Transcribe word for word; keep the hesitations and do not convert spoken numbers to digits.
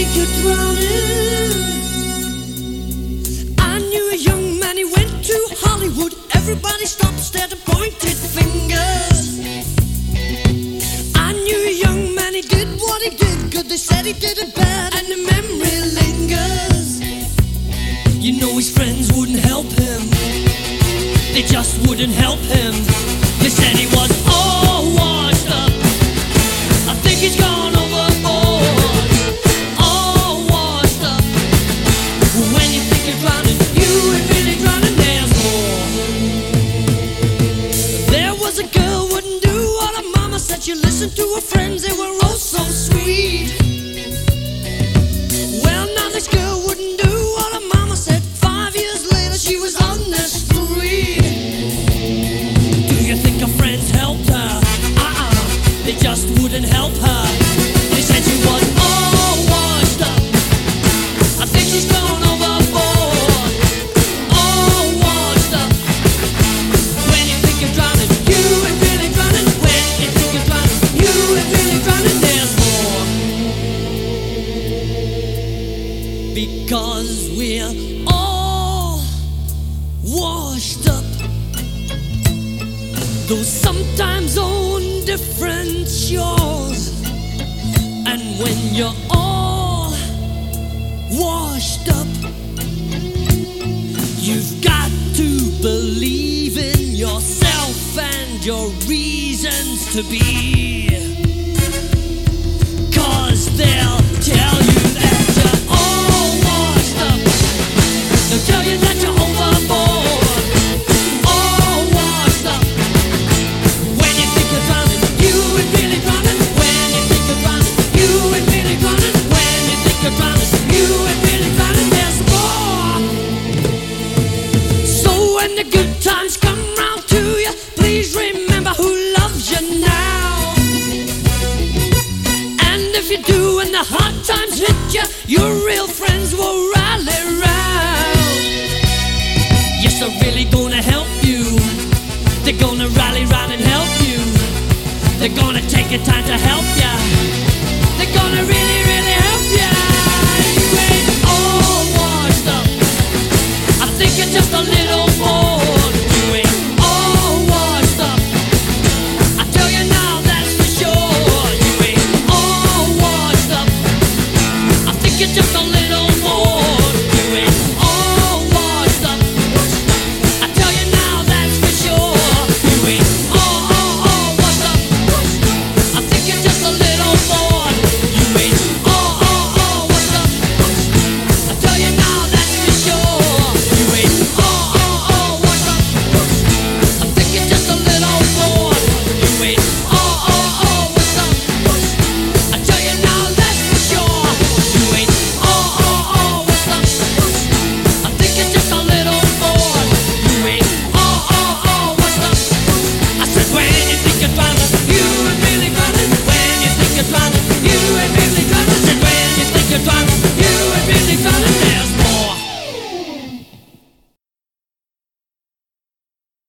think you're drowning. I knew a young man, he went to Hollywood. Everybody stopped, stared and pointed fingers. I knew a young man, he did what he did good. They said he did it bad and the memory lingers. You know his friends wouldn't help him. They just wouldn't help him. They said he was all washed up. I think he's gone overboard. All washed up. When you think you're drowning, you ain't really drowning. There's more. There was a girl wouldn't do what her mama said. She listened to her friends, they were oh so sweet. Well, now this girl wouldn't do what her mama said. Five years later, she was on the street. Do you think her friends helped her? Uh-uh, they just wouldn't help her. They said she was all washed up. I think she's gone overboard. All washed up. When you think you're drowning, you ain't really drowning. When you think you're drowning, you ain't really drowning. There's more. Because we're all washed up. Though sometimes on different shores. And when you're all washed up, you've got to believe in yourself and your reasons to be. Cause they'll tell you that you're all washed up. They'll tell you that you're overboard. All washed up. When you think you're drowning, you ain't really drowning. When you think you're drowning, you ain't really drowning. When you think you're drowning, you ain't really drowning. There's more. So when the good times come round to you, please remember who loves you now. And if you do, when the hard times hit you, your real friends will rally round. Yes, they're really gonna help you. They're gonna rally round and help you. They're gonna take the time to help ya. They're gonna really, really help ya. You ain't all washed up. I think you're just a little bored. You ain't all washed up. I tell you now, that's for sure. You ain't all washed up. I think you're just a little bored.